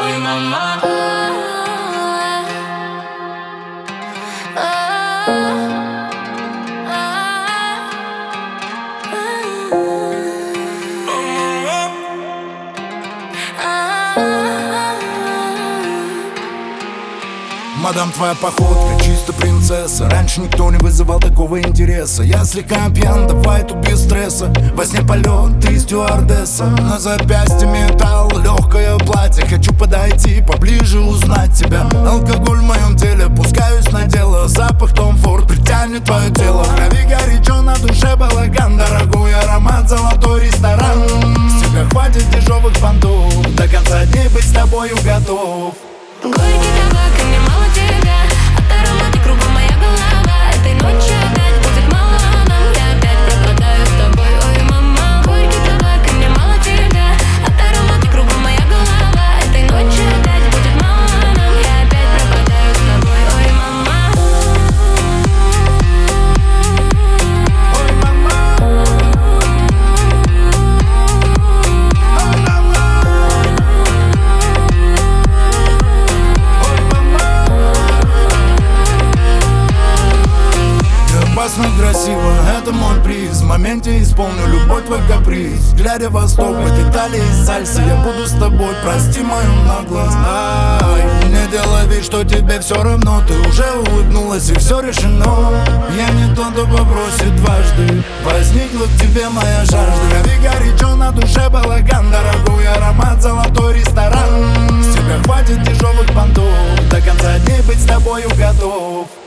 Ой, мама. Мадам, твоя походка чисто принцесса. Раньше никто не вызывал такого интереса. Я слегка пьян, давай тут без стресса. Во сне полет, ты стюардесса. На запястье металл, легкое платье. Хочу подойти поближе, узнать тебя. Алкоголь в моем теле, пускаюсь на дело. Запах Том Форд притянет твое тело. В крови горячо, на душе балаган. Дорогой аромат, золотой ресторан. С тебя хватит дешевых понтов. До конца дней быть с тобою готов. Горький табак, и мне мало тебя. От аромата кругом моя голова. Этой ночью опять будет мало нам. Я опять пропадаю с тобой, ой, мама. Горький табак, и мне мало тебя. От аромата кругом моя голова. Этой ночью опять будет мало нам. Я опять пропадаю с тобой, ой, мама. Ой, мама. Опасно красиво, это мой приз. В моменте исполню любой твой каприз. Глядя в восток, в этой талии сальса. Я буду с тобой, прости мою наглость. Ай, не делай вид, что тебе все равно. Ты уже улыбнулась и все решено. Я не тот, кто попросит дважды. Возникла к тебе моя жажда. В крови горячо, на душе балаган. Дорогой аромат, золотой ресторан. С тебя хватит дешевых понтов. До конца дней быть с тобою готов.